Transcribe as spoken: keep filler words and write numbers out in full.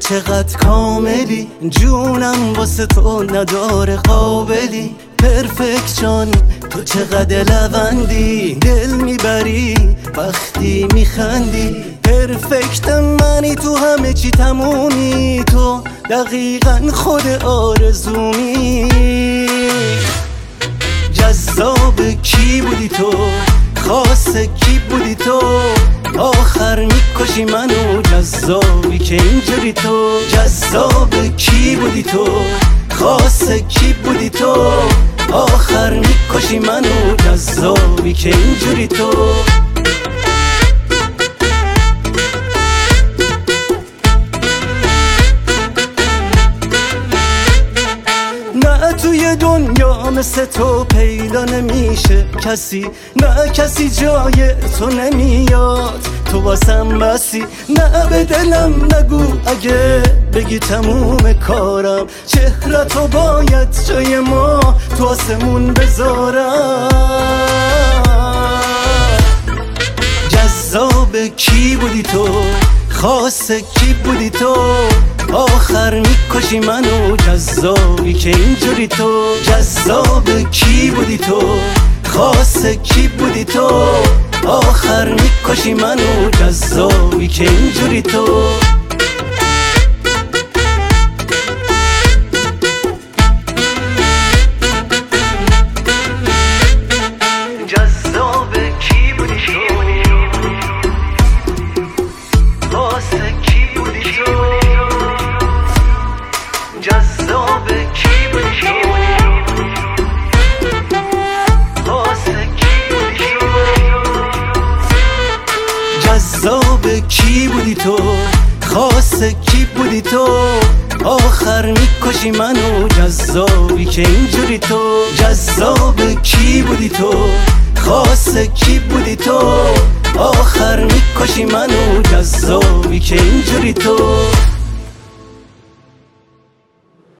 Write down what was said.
چقدر کاملی، جونم واسه تو نداره قابلی. پرفکت جان تو چقدر لوندی، دل میبری وقتی میخندی. پرفکت منی، تو همه چی تمومی، تو دقیقا خود آرزومی. جذاب کی بودی تو، خاص کی بودی تو، آخر میکشی منو جذابی که اینجوری تو. جذاب کی بودی تو، خاص کی بودی تو، آخر میکشی منو جذابی که اینجوری تو. نه توی دنیا مثل تو پیدا نمیشه کسی، نه کسی جای تو نمیاد، تو واسم بسی. نه به دلم نگو اگه بگی تموم کارم، چهرتو باید جای ما تو آسمون بذارم. جذاب کی بودی تو، خاص کی بودی تو، آخر میکشی منو جذابی که اینجوری تو. جذاب کی بودی تو، خاص کی بودی تو، آخر میکشی منو جذابی که اینجوری تو. جذاب کی بودی تو، خاص کی بودی تو، جذاب کی بودی تو، خاص کی بودی تو. جذاب کی بودی تو، خاص کی بودی تو، آخر میکشی منو جذابی که اینجوری تو. جذاب کی بودی تو، خاص کی بودی تو، آخر میکشی منو جذابی که اینجوری تو.